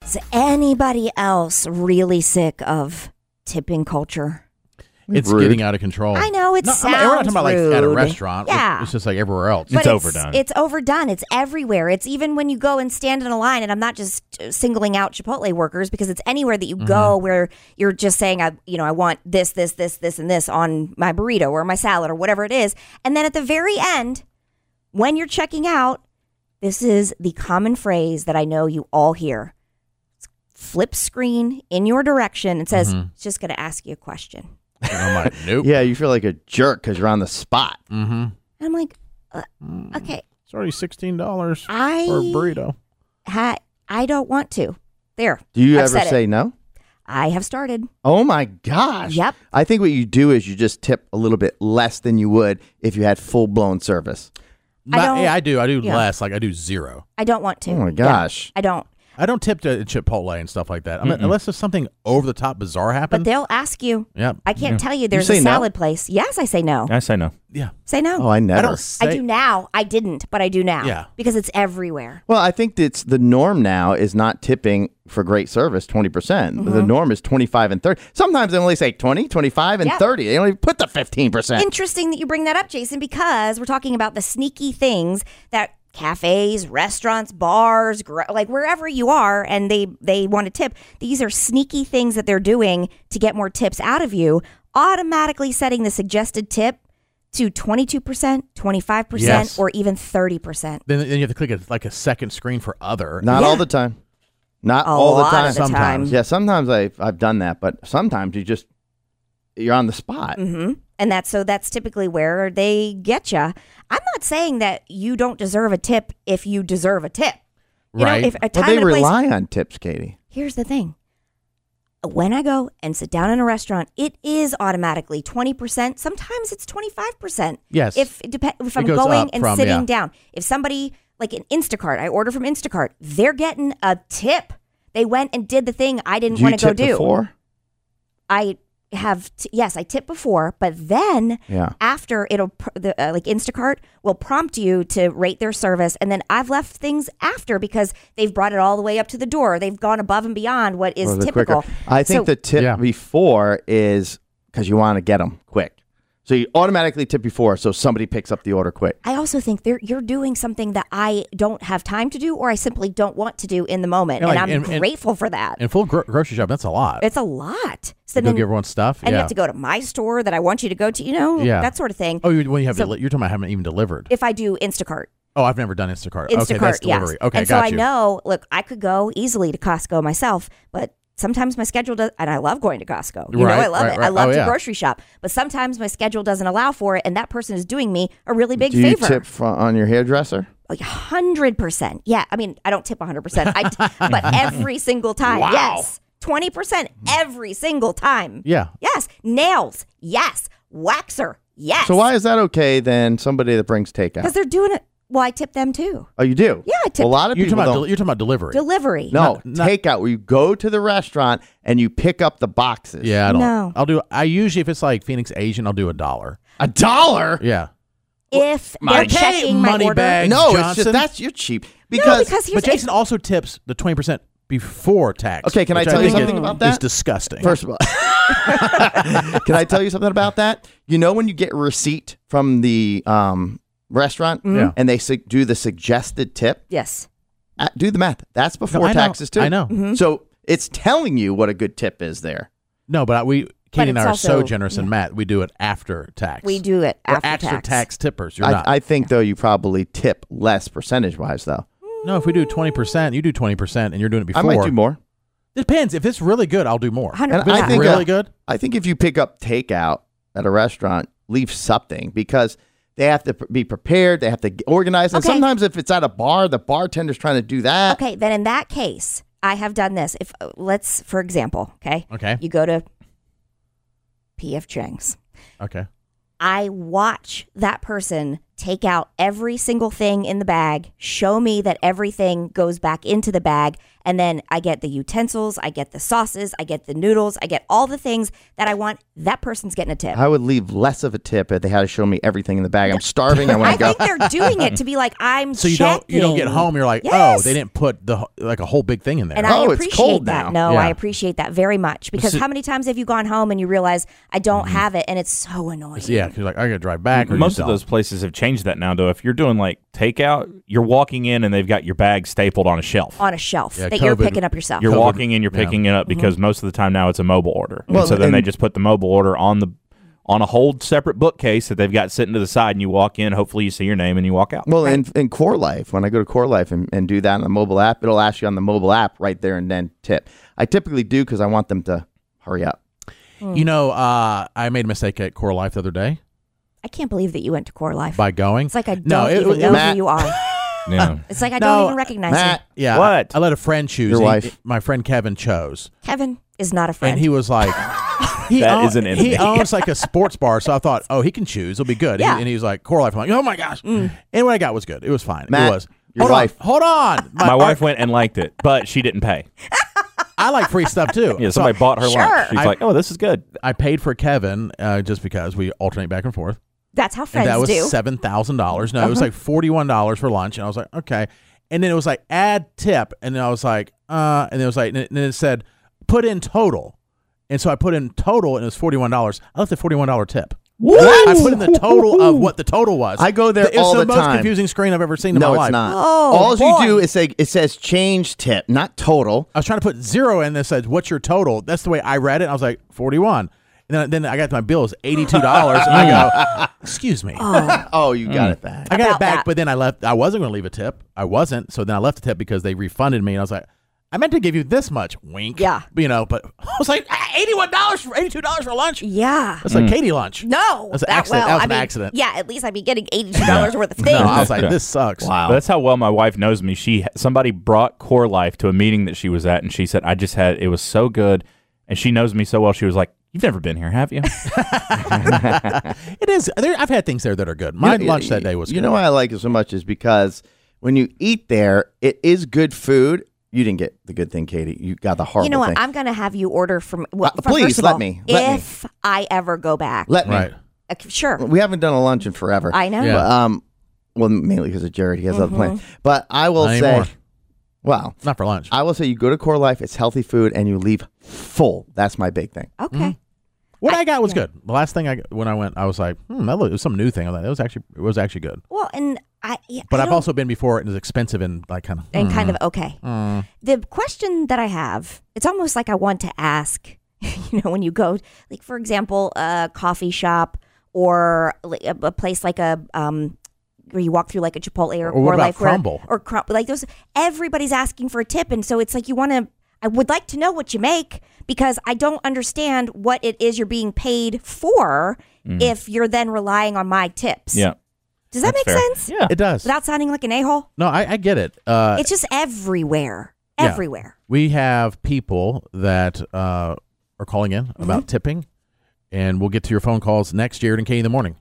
Is anybody else really sick of tipping culture? It's Rude. getting out of control. I know it sounds we're not talking about like at a rude. restaurant. Yeah. It's just like everywhere else. But It's overdone. It's overdone. It's everywhere. It's even when you go and stand in a line, and I'm not just singling out Chipotle workers because it's anywhere that you go where you're just saying, I want this, and this on my burrito or my salad or whatever it is. And then at the very end, when you're checking out, this is the common phrase that I know you all hear. Flip screen in your direction and says, it's just going to ask you a question. And I'm like, nope. Yeah, you feel like a jerk because you're on the spot. Mm-hmm. And I'm like, okay, It's already $16 I- for a burrito. I don't want to. There. Do you I've ever said it. say no? I have started. Oh my gosh. Yep. I think what you do is you just tip a little bit less than you would if you had full blown service. I do. I do yeah. less. Like I do 0. I don't want to. Oh my Yeah, gosh. I don't. I don't tip to Chipotle and stuff like that. I mean, unless there's something over the top bizarre happen. But they'll ask you. Yeah. I can't tell you there's say a no? salad place. Yes, I say no. I say no. Yeah. Say no. Oh, I never. I don't say. I do now. I didn't, but I do now. Yeah. Because it's everywhere. Well, I think it's the norm now is not tipping for great service 20%. Mm-hmm. The norm is 25 and 30. Sometimes they only say 20, 25, and Yep. 30. They only put the 15%. Interesting that you bring that up, Jason, because we're talking about the sneaky things that cafes, restaurants, bars, like wherever you are, and they want to tip. These are sneaky things that they're doing to get more tips out of you, automatically setting the suggested tip to 22%, 25%, Yes. or even 30%. Then you have to click a second screen for other. Not Yeah. all the time. Not A all the lot time. of the time. Sometimes. Yeah, sometimes I've done that, but sometimes you're on the spot. Mm-hmm. And that's typically where they get you. I'm not saying that you don't deserve a tip if you deserve a tip. You Right. know, if a But time they and a place. rely on tips, Katie. Here's the thing. When I go and sit down in a restaurant, it is automatically 20%. Sometimes it's 25%. Yes. If I'm goes going up and from, sitting yeah. down. If somebody, like an Instacart, I order from Instacart, they're getting a tip. They went and did the thing I didn't Do you want to go tip do. before? I have, yes, I tip before, but then Yeah. after like Instacart will prompt you to rate their service. And then I've left things after because they've brought it all the way up to the door. They've gone above and beyond what is Or the typical. quicker. I think So- the tip Yeah. before is because you want to get them quick. So you automatically tip before so somebody picks up the order quick. I also think you're doing something that I don't have time to do or I simply don't want to do in the moment. Yeah, And like, I'm and- grateful for that. And full grocery shop, that's a lot. It's a lot. So Go then, get everyone's stuff. and you Yeah. have to go to my store that I want you to go to, Yeah. that sort of thing. Oh, when you have So- you're talking about having it even delivered. If I do Instacart. Oh, I've never done Instacart. Okay, Instacart, that's delivery. yes. Okay, and so got I you. know, look, I could go easily to Costco myself, but sometimes my schedule does, and I love going to Costco. You know, Right, I love right, it. right. I love Oh, to yeah. grocery shop, but sometimes my schedule doesn't allow for it, and that person is doing me a really big Do you favor. tip on your hairdresser? Like 100%. Yeah, I mean, I don't tip 100%, but every single time, Wow. yes. 20% every single time. Yeah. Yes. Nails, yes. Waxer, yes. So why is that okay than somebody that brings takeout? Because they're doing it. Well, I tip them too. Oh, you do? Yeah, I tip. A lot of You're people talking, don't. you're talking about delivery. Delivery. No, Not- takeout where you go to the restaurant and you pick up the boxes. Yeah, I don't. No. I usually, if it's like Phoenix Asian, I'll do $1. $1? Yeah. If they're checking my money order. bag. No, it's Johnson? just you're cheap. No, Because, because here's But Jason also tips the 20% before tax. Okay, can I which tell you think something about that? It's disgusting. first of all, can I tell you something about that? You know when you get a receipt from the restaurant Yeah. and they do the suggested tip? Yes. Do the math. That's before I know. taxes too. I know. Mm-hmm. So it's telling you what a good tip is there. No, but Katie and it's I are also- so generous and Matt, we do it after tax. We do it We're after extra tax tippers. You're I, not. I think though you probably tip less percentage wise though. No, if we do 20%, you do 20%, and you're doing it before. I might do more. Depends. If it's really good, I'll do more. 100%. And If it's I think, really good, I think if you pick up takeout at a restaurant, leave something because they have to be prepared. They have to organize. And Okay. sometimes if it's at a bar, the bartender's trying to do that. Okay, then in that case, I have done this. If let's, for example, okay, you go to P.F. Chang's. okay. I watch that person take out every single thing in the bag, show me that everything goes back into the bag, and then I get the utensils, I get the sauces, I get the noodles, I get all the things that I want. That person's getting a tip. I would leave less of a tip if they had to show me everything in the bag. I'm starving. I want I to go. think they're doing it to be like, I'm So you checking. don't get home. You're like, Yes. oh, they didn't put a whole big thing in there. And Oh, I it's appreciate cold that. now. No, Yeah. I appreciate that very much. Because how many times have you gone home and you realize I don't have it, and it's so annoying. Yeah, because you're like, I got to drive back. Or Most you of those places have changed that now, though. If you're doing like takeout, you're walking in and they've got your bag stapled on a shelf. On a shelf Yeah, that you're COVID. picking up yourself. You're COVID. walking in, you're picking it up because most of the time now it's a mobile order. Well, and so then and- they just put the mobile order on a whole separate bookcase that they've got sitting to the side, and you walk in. Hopefully, you see your name and you walk out. Well, in Core Life, when I go to Core Life and do that on the mobile app, it'll ask you on the mobile app right there and then tip. I typically do because I want them to hurry up. You know, I made a mistake at Core Life the other day I can't believe that you went to Core Life. by going. It's like I don't No, it- even it- know Matt- who you are. Yeah. It's like I No, don't even recognize Matt, Yeah. What? I let a friend choose. Your He- wife. my friend Kevin chose. you. Kevin is not a friend. And he was like, he That is an he enemy. owns like a sports bar. So I thought, oh, he can choose. It'll be good. Yeah. And he's like, Core Life. I'm like, oh my gosh. And what I got was good. It was fine. Matt, it was. your Hold wife. On, hold on. My wife went and liked it, but she didn't pay. I like free stuff too. Yeah, So somebody bought her Sure. lunch. She's I- like, "Oh, this is good." I paid for Kevin just because we alternate back and forth. That's how And friends that was do. $7,000. No, it was like $41 for lunch. And I was like, okay. And then it was like, add tip. And then I was like, and then it was like, and then it said, put in total. And so I put in total and it was $41. I left a $41 tip. What? I put in the total of what the total was. I go there It was all the the most time. confusing screen I've ever seen in No, my it's life. not. Oh, All boy. you do is say it says change tip, not total. I was trying to put zero in that said, what's your total? That's the way I read it. I was like, 41. And then I got my bill is $82. And I go, excuse me. Oh, you got it back. I got About it back, that. but then I left. I wasn't going to leave a tip. I wasn't. So then I left a tip because they refunded me. And I was like, I meant to give you this much. Wink. Yeah. You know, but I was like, $81 for $82 for lunch? Yeah. That's like Katie lunch. No. That's an accident. That was an accident. Yeah, at least I'd be getting $82 worth of things. No, I was like, this sucks. Wow. But that's how well my wife knows me. Somebody brought Core Life to a meeting that she was at, and she said, it was so good. And she knows me so well. She was like, "You've never been here, have you?" It is. I've had things there that are good. My lunch that day was good. You know why I like it so much is because when you eat there, it is good food. You didn't get the good thing, Katie. You got the horrible You know what? thing. I'm going to have you order from. Well, please, first of let all, me. Let me. if I ever go back. Let me. Right. Sure. We haven't done a lunch in forever. I know. Yeah. But, well, mainly because of Jared. He has other plans. But I will Not say, anymore. well, Not for lunch. I will say you go to Core Life, it's healthy food, and you leave full. That's my big thing. Okay. What I got was good. The last thing when I went, I was like, that was some new thing. I thought it was actually good. Well, and yeah, But I I've don't- also been before and it was expensive and like kind of. and kind of okay. The question that I have, it's almost like I want to ask, when you go, like for example, a coffee shop or like a place like a where you walk through like a Chipotle or Or what Core about Life Crumble? or like those. Everybody's asking for a tip, and so it's like I would like to know what you make because I don't understand what it is you're being paid for if you're then relying on my tips. Yeah. Does that That's make fair. sense? Yeah. It does. Without sounding like an a-hole? No, I get it. It's just everywhere. Yeah. Everywhere. We have people that are calling in about tipping, and we'll get to your phone calls next year and Katie in the morning.